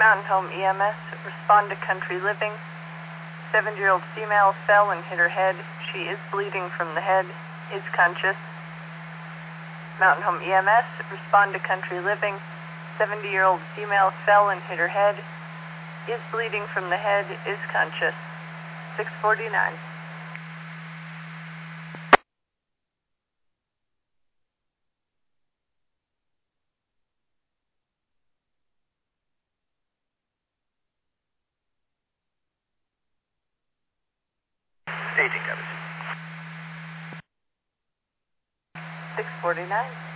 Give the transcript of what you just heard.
Mountain Home EMS, respond to Country Living. 70-year-old female fell and hit her head. She is bleeding from the head, is conscious. Mountain Home EMS, respond to Country Living. 70-year-old female fell and hit her head, is bleeding from the head, is conscious. 649. Staging, Governor. 649.